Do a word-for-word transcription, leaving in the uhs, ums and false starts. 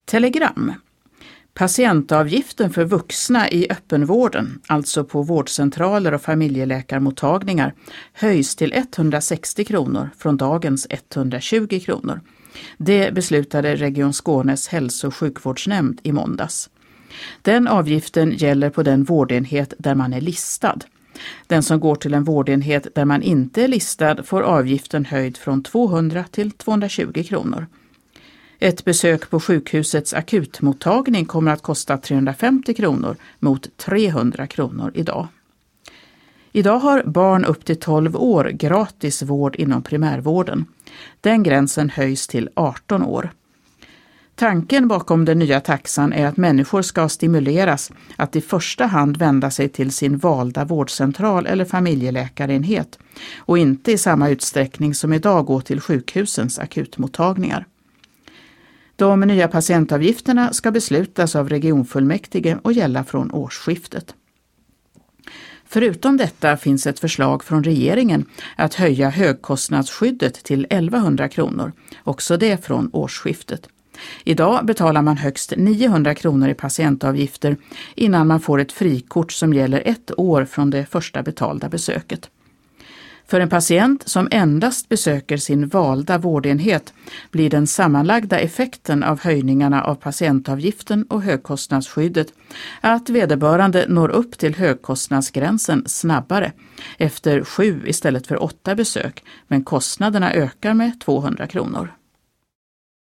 Telegram. Patientavgiften för vuxna i öppenvården, alltså på vårdcentraler och familjeläkarmottagningar, höjs till etthundrasextio kronor från dagens etthundratjugo kronor. Det beslutade Region Skånes hälso- och sjukvårdsnämnd i måndags. Den avgiften gäller på den vårdenhet där man är listad. Den som går till en vårdenhet där man inte är listad får avgiften höjd från tvåhundra till tvåhundratjugo kronor. Ett besök på sjukhusets akutmottagning kommer att kosta trehundrafemtio kronor mot trehundra kronor idag. Idag har barn upp till tolv år gratis vård inom primärvården. Den gränsen höjs till arton år. Tanken bakom den nya taxan är att människor ska stimuleras att i första hand vända sig till sin valda vårdcentral eller familjeläkarenhet och inte i samma utsträckning som idag gå till sjukhusens akutmottagningar. De nya patientavgifterna ska beslutas av regionfullmäktige och gälla från årsskiftet. Förutom detta finns ett förslag från regeringen att höja högkostnadsskyddet till elvahundra kronor, också det från årsskiftet. Idag betalar man högst niohundra kronor i patientavgifter innan man får ett frikort som gäller ett år från det första betalda besöket. För en patient som endast besöker sin valda vårdenhet blir den sammanlagda effekten av höjningarna av patientavgiften och högkostnadsskyddet att vederbörande når upp till högkostnadsgränsen snabbare efter sju istället för åtta besök, men kostnaderna ökar med tvåhundra kronor.